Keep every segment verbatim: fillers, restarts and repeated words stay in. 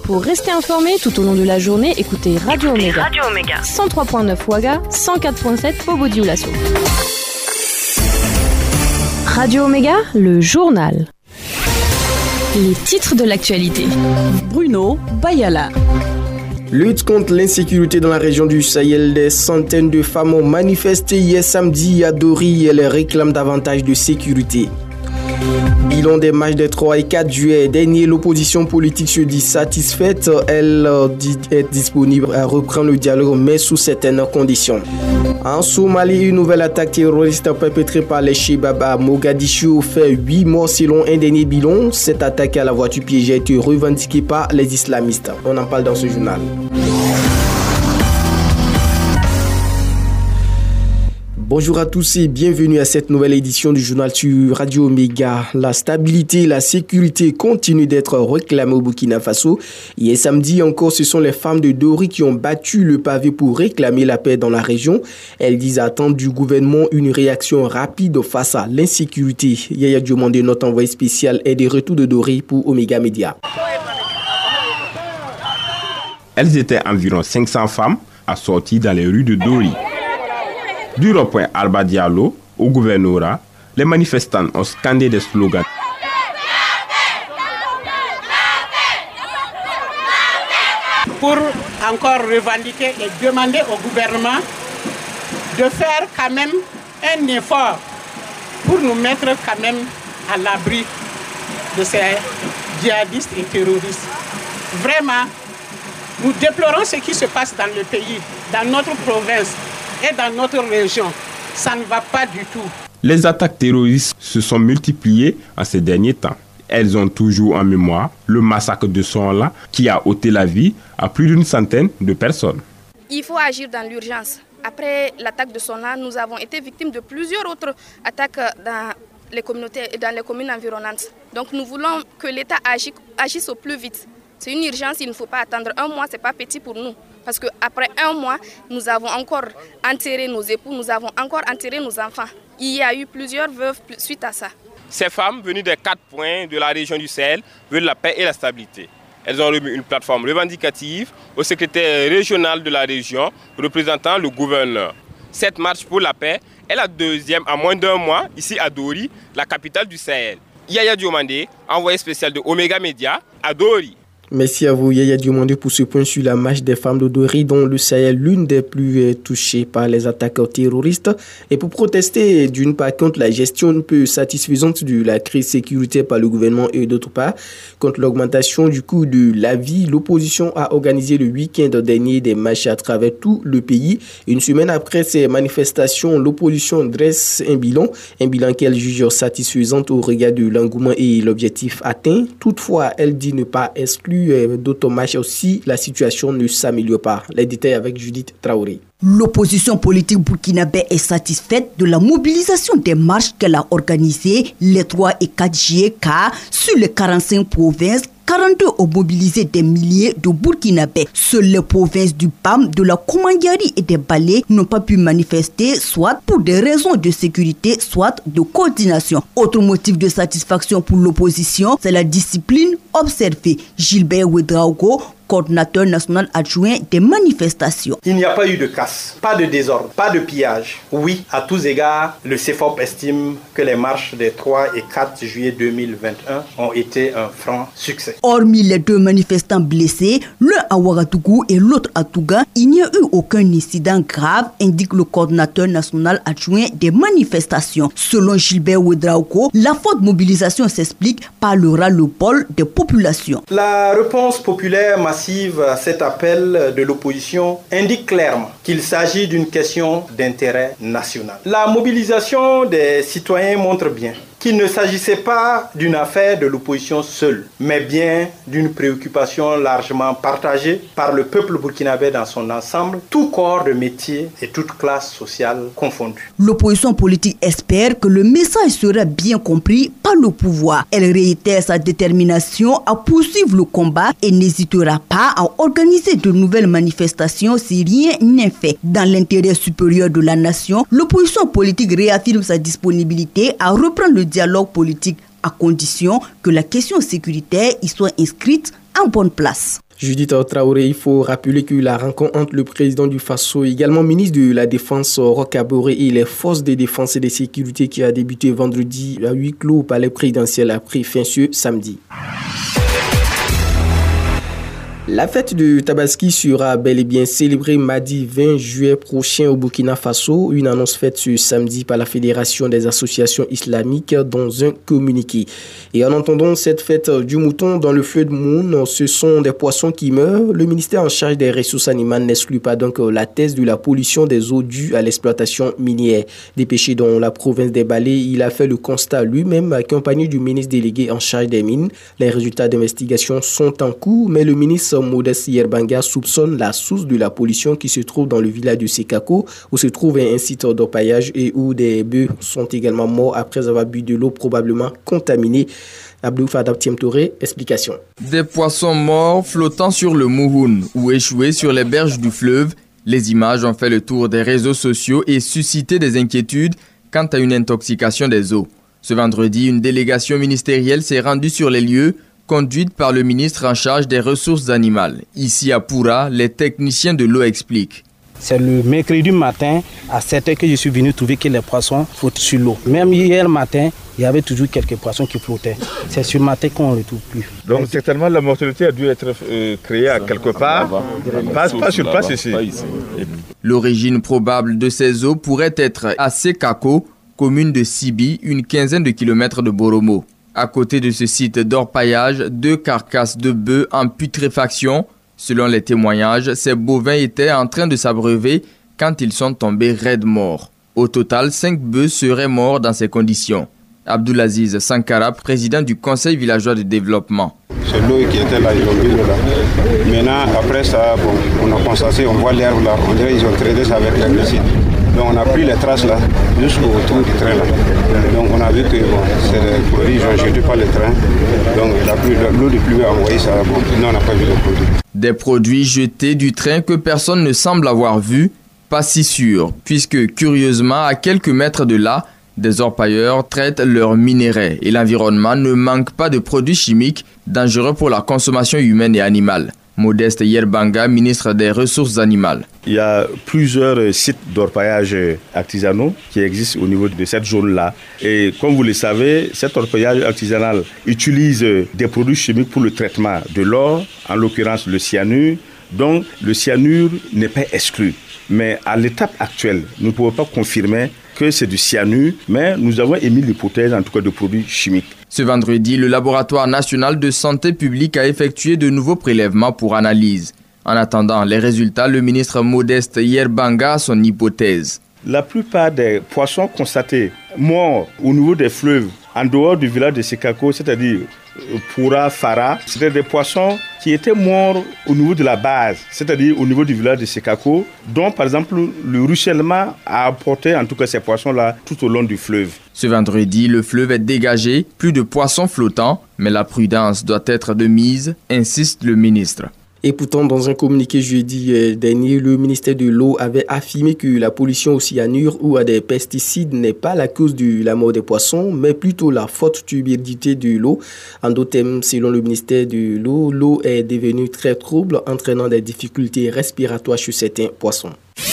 Pour rester informé tout au long de la journée, écoutez Radio Omega. Radio Omega. cent trois virgule neuf Ouaga, cent quatre virgule sept Bobo-Dioulasso. Radio Omega, le journal. Les titres de l'actualité. Bruno Bayala. Lutte contre l'insécurité dans la région du Sahel. Des centaines de femmes ont manifesté hier samedi à Dori. Elles réclament davantage de sécurité. Bilan des matchs des trois et quatre juillet dernier, l'opposition politique se dit satisfaite. Elle est disponible à reprendre le dialogue, mais sous certaines conditions. En Somalie, une nouvelle attaque terroriste perpétrée par les Chebab à Mogadiscio fait huit morts selon un dernier bilan. Cette attaque à la voiture piégée a été revendiquée par les islamistes. On en parle dans ce journal. Bonjour à tous et bienvenue à cette nouvelle édition du journal sur Radio Omega. La stabilité et la sécurité continuent d'être réclamées au Burkina Faso. Hier samedi encore, ce sont les femmes de Dori qui ont battu le pavé pour réclamer la paix dans la région. Elles disent attendre du gouvernement une réaction rapide face à l'insécurité. Yaya Diomande, notre envoyé spécial, est de retour de Dori pour Omega Media. Elles étaient environ cinq cents femmes assorties dans les rues de Dori. Du rond-point Alba Diallo au gouvernorat, les manifestants ont scandé des slogans. Pour encore revendiquer et demander au gouvernement de faire quand même un effort pour nous mettre quand même à l'abri de ces djihadistes et terroristes. Vraiment, nous déplorons ce qui se passe dans le pays, dans notre province et dans notre région. Ça ne va pas du tout. Les attaques terroristes se sont multipliées en ces derniers temps. Elles ont toujours en mémoire le massacre de Sonla qui a ôté la vie à plus d'une centaine de personnes. Il faut agir dans l'urgence. Après l'attaque de Sonla, nous avons été victimes de plusieurs autres attaques dans les communautés et dans les communes environnantes. Donc nous voulons que l'État agisse, agisse au plus vite. C'est une urgence, il ne faut pas attendre un mois, ce n'est pas petit pour nous. Parce qu'après un mois, nous avons encore enterré nos époux, nous avons encore enterré nos enfants. Il y a eu plusieurs veuves suite à ça. Ces femmes venues des quatre points de la région du Sahel veulent la paix et la stabilité. Elles ont remis une plateforme revendicative au secrétaire régional de la région représentant le gouverneur. Cette marche pour la paix est la deuxième en moins d'un mois ici à Dori, la capitale du Sahel. Yaya Diomande, envoyé spécial de Omega Media à Dori. Merci à vous, Yaya Diomande, pour ce point sur la marche des femmes de Dori, dont le Sahel, l'une des plus touchées par les attaques terroristes. Et pour protester, d'une part, contre la gestion peu satisfaisante de la crise sécuritaire par le gouvernement et d'autre part, contre l'augmentation du coût de la vie, l'opposition a organisé le week-end dernier des marches à travers tout le pays. Une semaine après ces manifestations, l'opposition dresse un bilan, un bilan qu'elle juge satisfaisant au regard de l'engouement et l'objectif atteint. Toutefois, elle dit ne pas exclure d'autres marches aussi, la situation ne s'améliore pas. Les détails avec Judith Traoré. L'opposition politique burkinabé est satisfaite de la mobilisation des marches qu'elle a organisées les trois et quatre juillet car sur les quarante-cinq provinces, quarante-deux ont mobilisé des milliers de Burkinabés. Seules les provinces du P A M, de la Komangari et des Balais n'ont pas pu manifester, soit pour des raisons de sécurité, soit de coordination. Autre motif de satisfaction pour l'opposition, c'est la discipline observée. Gilbert Ouedraogo, coordinateur national adjoint des manifestations. Il n'y a pas eu de casse, pas de désordre, pas de pillage. Oui, à tous égards, le C F O P estime que les marches des trois et quatre juillet deux mille vingt et un ont été un franc succès. Hormis les deux manifestants blessés, l'un à Ouagadougou et l'autre à Touga, il n'y a eu aucun incident grave, indique le coordinateur national adjoint des manifestations. Selon Gilbert Ouedraogo, la forte mobilisation s'explique par le ras-le-bol des populations. La réponse populaire massive à cet appel de l'opposition indique clairement qu'il s'agit d'une question d'intérêt national. La mobilisation des citoyens montre bien qu'il ne s'agissait pas d'une affaire de l'opposition seule, mais bien d'une préoccupation largement partagée par le peuple burkinabé dans son ensemble, tout corps de métier et toute classe sociale confondue. L'opposition politique espère que le message sera bien compris par le pouvoir. Elle réitère sa détermination à poursuivre le combat et n'hésitera pas à organiser de nouvelles manifestations si rien n'est fait. Dans l'intérêt supérieur de la nation, l'opposition politique réaffirme sa disponibilité à reprendre le dialogue politique à condition que la question sécuritaire y soit inscrite en bonne place. Judith Traoré, il faut rappeler que la rencontre entre le président du Faso, également ministre de la Défense Roch Kaboré, et les forces de défense et de sécurité qui a débuté vendredi à huis clos au palais présidentiel a pris fin ce samedi. La fête de Tabaski sera bel et bien célébrée mardi vingt juillet prochain au Burkina Faso. Une annonce faite ce samedi par la Fédération des associations islamiques dans un communiqué. Et en entendant cette fête du mouton dans le fleuve Moun, ce sont des poissons qui meurent. Le ministère en charge des ressources animales n'exclut pas donc la thèse de la pollution des eaux due à l'exploitation minière. Dépêché dans la province des Balais, il a fait le constat lui-même accompagné du ministre délégué en charge des mines. Les résultats d'investigation sont en cours, mais le ministre Modeste Yerbanga soupçonne la source de la pollution qui se trouve dans le village de Sekako, où se trouve un site d'orpaillage et où des bœufs sont également morts après avoir bu de l'eau probablement contaminée. Abdou Fadab Tiemtoré, explication. Des poissons morts flottant sur le Mouhoun ou échoués sur les berges du fleuve. Les images ont fait le tour des réseaux sociaux et suscité des inquiétudes quant à une intoxication des eaux. Ce vendredi, une délégation ministérielle s'est rendue sur les lieux, conduite par le ministre en charge des ressources animales. Ici à Poura, les techniciens de l'eau expliquent. C'est le mercredi matin à sept heures que je suis venu trouver que les poissons flottent sur l'eau. Même hier matin, il y avait toujours quelques poissons qui flottaient. C'est ce matin qu'on ne le trouve plus. Donc certainement la mortalité a dû être euh, créée à quelque part, pas, pas sur place ici. L'origine probable de ces eaux pourrait être à Sekako, commune de Sibi, une quinzaine de kilomètres de Boromo. À côté de ce site d'orpaillage, deux carcasses de bœufs en putréfaction. Selon les témoignages, ces bovins étaient en train de s'abreuver quand ils sont tombés raides morts. Au total, cinq bœufs seraient morts dans ces conditions. Abdoulaziz Sankara, président du Conseil villageois de développement. C'est l'eau qui était là, ils ont bu là. Maintenant, après ça, bon, on a constaté, on voit l'herbe là, on dirait qu'ils ont traité ça avec l'herbicide. Donc on a pris les traces là, jusqu'au tour du train là. Donc on a vu que bon, c'est des produits, ils ont jeté par le train. Donc il a pris l'eau de pluie a envoyé ça. Bon, non, on n'a pas vu les produits. Des produits jetés du train que personne ne semble avoir vu, pas si sûr, puisque curieusement, à quelques mètres de là, des orpailleurs traitent leurs minerais et l'environnement ne manque pas de produits chimiques dangereux pour la consommation humaine et animale. Modeste Yerbanga, ministre des Ressources animales. Il y a plusieurs sites d'orpaillage artisanaux qui existent au niveau de cette zone-là. Et comme vous le savez, cet orpaillage artisanal utilise des produits chimiques pour le traitement de l'or, en l'occurrence le cyanure. Donc le cyanure n'est pas exclu. Mais à l'étape actuelle, nous ne pouvons pas confirmer que c'est du cyanure, mais nous avons émis l'hypothèse en tout cas de produits chimiques. Ce vendredi, le laboratoire national de santé publique a effectué de nouveaux prélèvements pour analyse. En attendant les résultats, le ministre Modeste Yerbanga a son hypothèse. La plupart des poissons constatés morts au niveau des fleuves, en dehors du village de Sekako, c'est-à-dire Poura, Fara, c'était des poissons qui étaient morts au niveau de la base, c'est-à-dire au niveau du village de Sekako, dont par exemple le ruissellement a apporté en tout cas ces poissons-là tout au long du fleuve. Ce vendredi, le fleuve est dégagé, plus de poissons flottants, mais la prudence doit être de mise, insiste le ministre. Et pourtant, dans un communiqué jeudi dernier, le ministère de l'eau avait affirmé que la pollution au cyanure ou à des pesticides n'est pas la cause de la mort des poissons, mais plutôt la forte turbidité de l'eau. En d'autres termes, selon le ministère de l'eau, l'eau est devenue très trouble, entraînant des difficultés respiratoires chez certains poissons.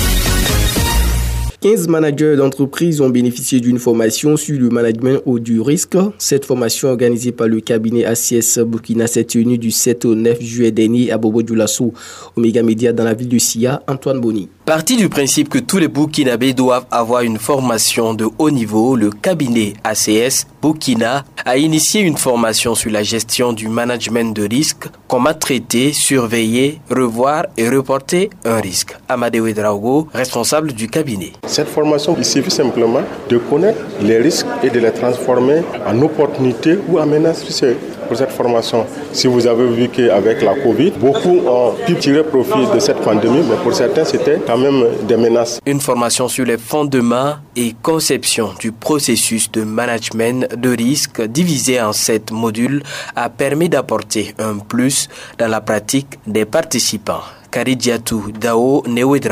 quinze managers d'entreprise ont bénéficié d'une formation sur le management au du risque. Cette formation organisée par le cabinet A C S Burkina s'est tenue du sept au neuf juillet dernier à Bobo-Dioulasso, au Méga Média dans la ville de Sia. Antoine Boni. Parti du principe que tous les Burkinabés doivent avoir une formation de haut niveau, le cabinet A C S Burkina a initié une formation sur la gestion du management de risque, comment traiter, surveiller, revoir et reporter un risque. Amadou Ouedraogo, responsable du cabinet. Cette formation, il suffit simplement de connaître les risques et de les transformer en opportunités ou en menaces. Pour cette formation, si vous avez vu qu'avec la Covid, beaucoup ont pu tirer profit de cette pandémie, mais pour certains, c'était quand même des menaces. Une formation sur les fondements et conception du processus de management de risque divisé en sept modules a permis d'apporter un plus dans la pratique des participants. Karidiatou Dao Ouedraogo.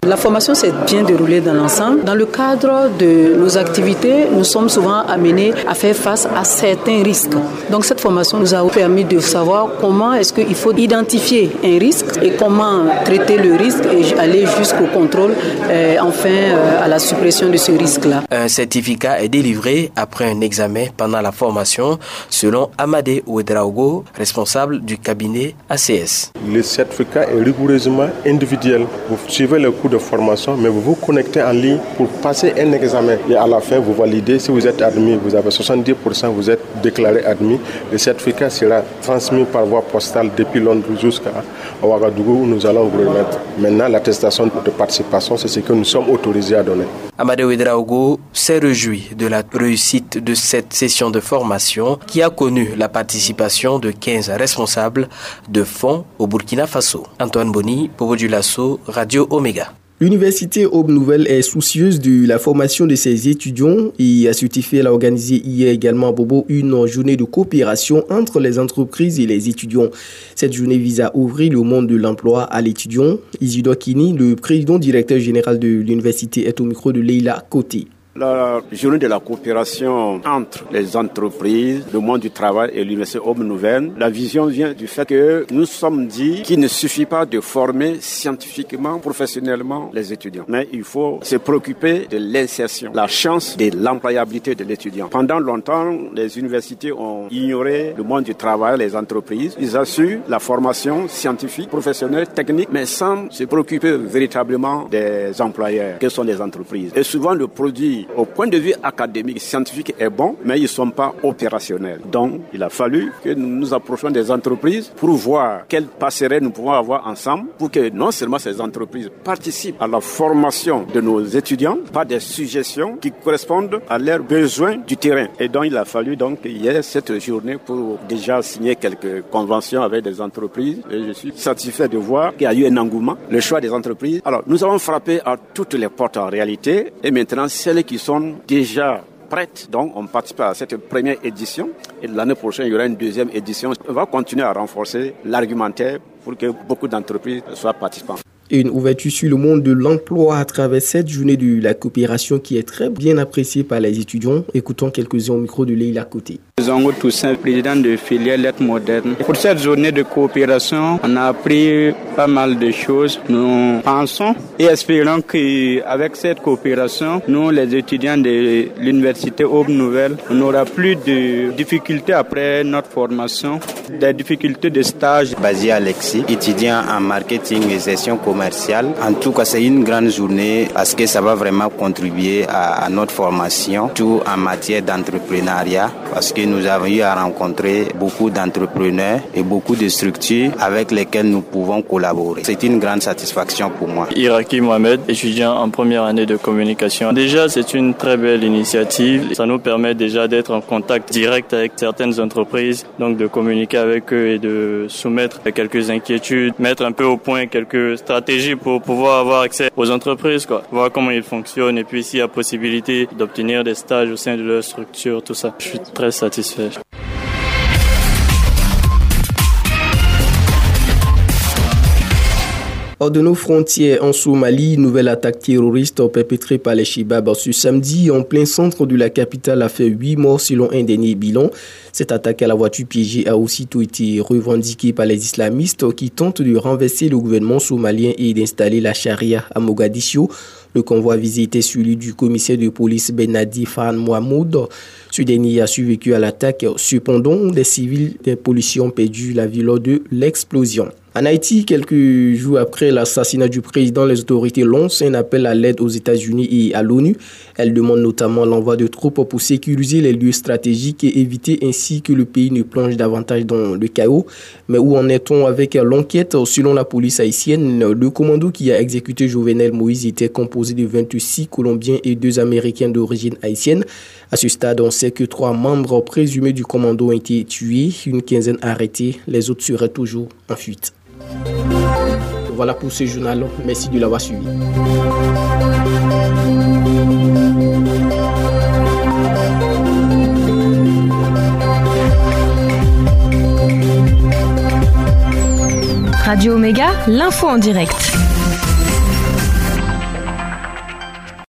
La formation s'est bien déroulée dans l'ensemble. Dans le cadre de nos activités, nous sommes souvent amenés à faire face à certains risques. Donc cette formation nous a permis de savoir comment est-ce qu'il faut identifier un risque et comment traiter le risque et aller jusqu'au contrôle, euh, enfin euh, à la suppression de ce risque-là. Un certificat est délivré après un examen pendant la formation, selon Amadé Ouedraogo, responsable du cabinet A C S. Le certificat est rigoureusement individuel. Vous suivez le cours de formation, mais vous vous connectez en ligne pour passer un examen. Et à la fin, vous validez. Si vous êtes admis, vous avez soixante-dix pour cent, vous êtes déclaré admis. Le certificat sera transmis par voie postale depuis Londres jusqu'à Ouagadougou, où nous allons vous remettre. Maintenant, l'attestation de participation, c'est ce que nous sommes autorisés à donner. Amadé Ouedraogo s'est réjoui de la réussite de cette session de formation qui a connu la participation de quinze responsables de fonds au Burkina Faso. Antoine Boni, Popo du Lasso, Radio Omega. L'université Aube Nouvelle est soucieuse de la formation de ses étudiants et à ce titre, elle a organisé hier également à Bobo une journée de coopération entre les entreprises et les étudiants. Cette journée vise à ouvrir le monde de l'emploi à l'étudiant. Isidore Kini, le président directeur général de l'université, est au micro de Leila Côté. La journée de la coopération entre les entreprises, le monde du travail et l'université Aube Nouvelle, la vision vient du fait que nous sommes dit qu'il ne suffit pas de former scientifiquement, professionnellement les étudiants, mais il faut se préoccuper de l'insertion, la chance de l'employabilité de l'étudiant. Pendant longtemps, les universités ont ignoré le monde du travail, les entreprises. Ils assurent la formation scientifique, professionnelle, technique, mais sans se préoccuper véritablement des employeurs, que sont les entreprises. Et souvent, le produit au point de vue académique, scientifique est bon, mais ils ne sont pas opérationnels. Donc, il a fallu que nous nous approchions des entreprises pour voir quelle passerelle nous pouvons avoir ensemble pour que non seulement ces entreprises participent à la formation de nos étudiants par des suggestions qui correspondent à leurs besoins du terrain. Et donc, il a fallu donc qu'il y ait cette journée pour déjà signer quelques conventions avec des entreprises. Et je suis satisfait de voir qu'il y a eu un engouement, le choix des entreprises. Alors, nous avons frappé à toutes les portes en réalité et maintenant, celles qui sont déjà prêtes. Donc, on participe à cette première édition et l'année prochaine, il y aura une deuxième édition. On va continuer à renforcer l'argumentaire pour que beaucoup d'entreprises soient participants. Une ouverture sur le monde de l'emploi à travers cette journée de la coopération qui est très bien appréciée par les étudiants. Écoutons quelques-uns au micro de Leila Côté. Zongo Toussaint, président de filière lettres modernes. Pour cette journée de coopération, on a appris pas mal de choses. Nous pensons et espérons qu'avec cette coopération, nous, les étudiants de l'université Aube Nouvelle, on n'aura plus de difficultés après notre formation, des difficultés de stage. Basé Alexis, étudiant en marketing et gestion commerciale. En tout cas, c'est une grande journée parce que ça va vraiment contribuer à, à notre formation, tout en matière d'entrepreneuriat, parce que nous avons eu à rencontrer beaucoup d'entrepreneurs et beaucoup de structures avec lesquelles nous pouvons collaborer. C'est une grande satisfaction pour moi. Iraki Mohamed, étudiant en première année de communication. Déjà, c'est une très belle initiative. Ça nous permet déjà d'être en contact direct avec certaines entreprises, donc de communiquer avec eux et de soumettre quelques inquiétudes, mettre un peu au point quelques stratégies pour pouvoir avoir accès aux entreprises, quoi. Voir comment ils fonctionnent et puis s'il y a possibilité d'obtenir des stages au sein de leur structure, tout ça. Je suis très satisfait. Hors de nos frontières, en Somalie, une nouvelle attaque terroriste perpétrée par les Shebab ce samedi en plein centre de la capitale a fait huit morts selon un dernier bilan. Cette attaque à la voiture piégée a aussitôt été revendiquée par les islamistes qui tentent de renverser le gouvernement somalien et d'installer la charia à Mogadiscio. Le convoi visé était celui du commissaire de police Benadi Fan Mohamoud. Ce dernier a survécu à l'attaque. Cependant, des civils des policiers ont perdu la vie lors de l'explosion. En Haïti, quelques jours après l'assassinat du président, les autorités lancent un appel à l'aide aux États-Unis et à l'ONU. Elles demandent notamment l'envoi de troupes pour sécuriser les lieux stratégiques et éviter ainsi que le pays ne plonge davantage dans le chaos. Mais où en est-on avec l'enquête? Selon la police haïtienne, le commando qui a exécuté Jovenel Moïse était composé de vingt-six Colombiens et deux Américains d'origine haïtienne. À ce stade, on sait que trois membres présumés du commando ont été tués, une quinzaine arrêtés, les autres seraient toujours en fuite. Voilà pour ce journal. Merci de l'avoir suivi. Radio Omega, l'info en direct.